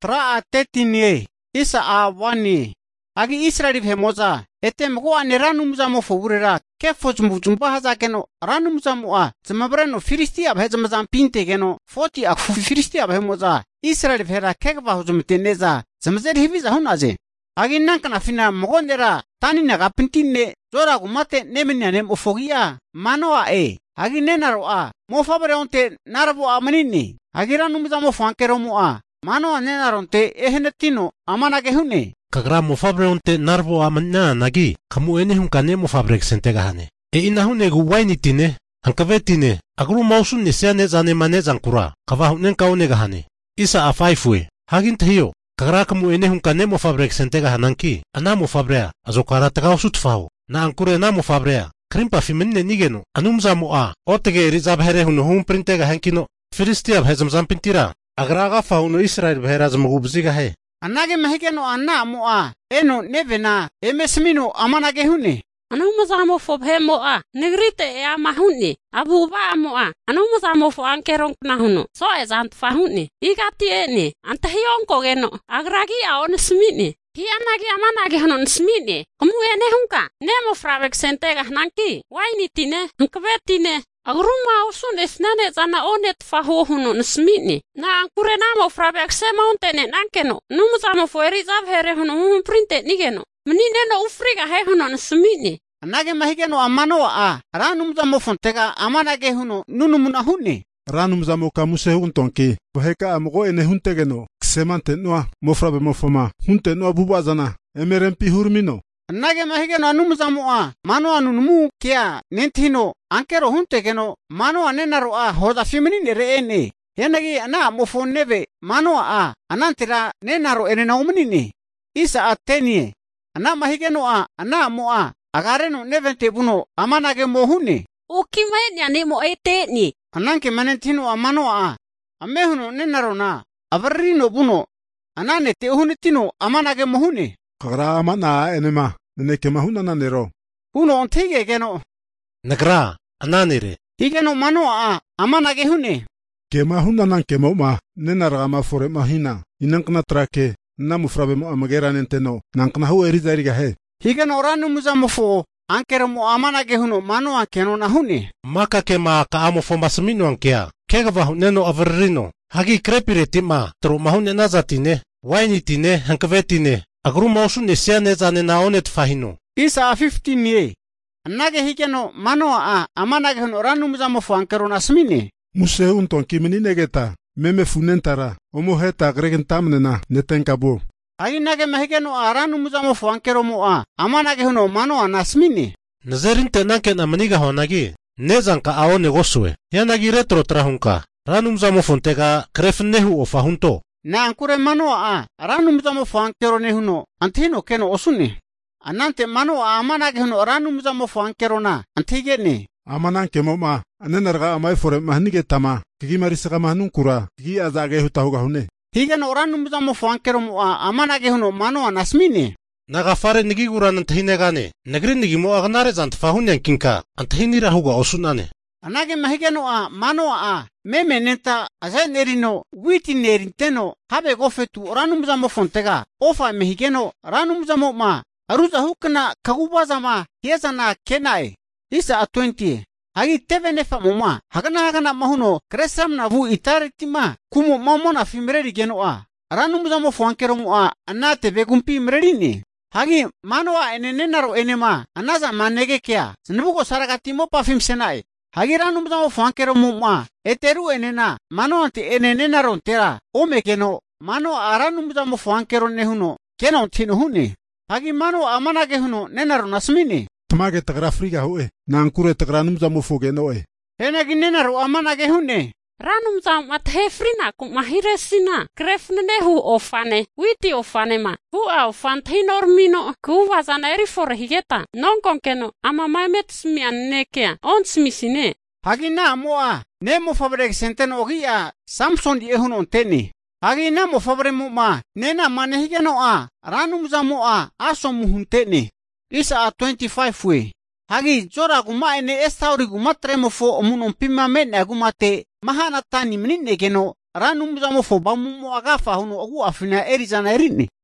Tra tetini isa awani. Agi Israel hemoza. Etem ko aniranum zamo fowurera. Kefo jumba haza keno ranum zamo a. Zamabrano Filistia bhezamazam pinte keno. 40 a Filistia bhemoza. Israel hera kekba hujumteneza. Zamazer hiviza hunaze. Agi nankana fina mogondera. Tani naga pintine. Zora gumate nemenya nem ufogia. Manoa e. Agi nenaro a. Mofabre onte narabo amanini. Agi ranum zamo fankero mo a. Manoa nenaronte ehenetino amanage hune. Kagra mofabre onte narbo amanna nagi. Kamu ene hunkane mofabre sentega hane. E ina hune gu waini tine. Hankavetine. Agru mausun ni seane zane mane zankura. Kava hunen kaunega hane. Isa afaifue. Hagin tahiyo. Kagra kamu ene hunkane mofabre sentega hananki. Ana mofabrea. Azokara tagaw sutfao. Na ankure na mofabrea. Krimpa fimenine nigeno. Anumza moa. Otege rizabhere hunu hum printega hankino. Filistia bhezamzam pintira. Agraga fauno Israel bheraz magubziga he. Anage mahikeno anna moa. Eno nevena. Emesmino amanage hune. Anumazamo fo moa. Negrite e amahuni. Abuba moa. Anumazamo fo ankerong nahuno. So ezant fahuni. Igati ene. Antahionko geno. Agragi aon smini. Hianagi amanage hanon smini. Kamu ene hunka. Nemo fravek sentega nanki. Waini tine. Nkvetine. Agruma usun esnane zana onet fahohuno nsmini. Na ankure namo fravek sema ontene nankeno. Numuzamo fo erizav here huno printe nigeno. Mnineno ufriga he huno nsmini. Anage mahikeno amano a. Ranumzamo fontega amanage huno nunumuna hune. Ranumzamo kamuse huntonki. Boheka amogo ene huntegeno. Ksemante noa mofrabe mofoma. Hunte noa bubazana. Emerempi hurmino. Nage mahigeno anumzamo a. Mano anunumu kia nentino. Ankero huntegeno. Mano anenaro a. Hoda feminine reene. Yanagi ana mofoneve. Mano a. Anantira nenaro enena umunini. Isa atenie. Ana mahigeno a. Ana mo a. Agareno nevente buno. Amanage mohune. Ukimaenya nemo eteni. Ananke manentino amano a. Amehuno nenaro na. Avarino buno. Anane te uhunitino amanage mohune. Kagra amana enema. Neke mahuna nanero. Huno ontege geno. Nagra ananire. Higeno mano a. Amanage hune. Ke mahuna nan ke ma. Nenara ama fore mahina. Inankna trake. Namu frabe mo amagera nenteno. Nankna hu erizariga he. Higeno ranumuzamo fo. Ankero mo amanage huno mano a keno na hune. Maka ke ma ka amo fo masmino ankea. Kega neno avarrino. Hagi krepire tima. Tro mahune nazatine. Waini tine hankavetine. Agru mausun nesiane zane na onet fahino. Isa 15 ye. Anage higeno mano a. Amanage huno ranumuzamo fo ankero na smine. Muse untonki meninegeta. Meme funentara. Omo heta gregentamnena netenkabo. Agi nage mahigeno a ranumuzamo fo ankero mo a. Amanage huno mano a nasmine. Nazerinte nanke na maniga honagi. Nezanka aone gosue. Yanagi retro trahunka. Ranumzamo fontega krefnehu ofahunto. Na ankure mano a. Ranumuzamo fo ankero nehuno. Antino keno osune. Anante mano a amanage huno ranumuzamo fo ankero na. Antigene. Amananke moma. Anenarga amai fore mahnige tama. Kigi marisaka mahnunkura. Kigi azage hutahuga hune. Higeno ranumuzamo fo ankero mo a. Amanage huno mano a nasmine. Nagafare nigiguran antahinegane. Nagri nigimo agnare zant fahunyan kinka. Antahinira huga osunane. Anage mahigeno a. Mano a. Meme nenta azay nerino. Witi nerinteno. Habe gofetu ranumuzamo fontega. Ofa mahigeno ranumuzamo ma. Aruza hukna kagubazama. Hiezana kenae. Isa a 20. Hagi tevenefa moma. Hagana mahuno. Kresam na vu itaritima. Kumo mamona fimreri geno a. Ranumuzamo fo ankero mo a. Anate vegumpi mrerini. Hagi mano a enenaro enema. Anaza manege kea. Snebuko saragati pa fimsenai. Hagi ranumuzamo fo ankero mo ma. Eteru enena. Mano ante enenaro tera. Ome geno. Mano a ranumuzamo fo ankero nehuno. Keno tino hune. Hagi mano amanage huno nenaro nasmini. Tamage tagra friga hoe. Nankure tagra numzamo foge noe. Henagi nenaro amanage hune. Ranumzam at hefrina kum mahiresina. Krefnehu ofane. Witi ofane ma. Hua ofan tinormino. Kuwa zana eri fore higeta. Non konkeno. Ama maimet smian nekea. On smisine. Hagi na moa. Nemo fabrek senteno ogia. Samson di ehunon teni. Hagi na mo fabre mo ma. Nena manehigeno a. Ranumzamo a. Aso muhunteni. Isa a 25 we. Hagi jora guma ene estauri guma tremo fo omunon pima mene agumate. Mahana tani menine geno. ranum zamofo bamumo agafa hono agu afina eri zana erini.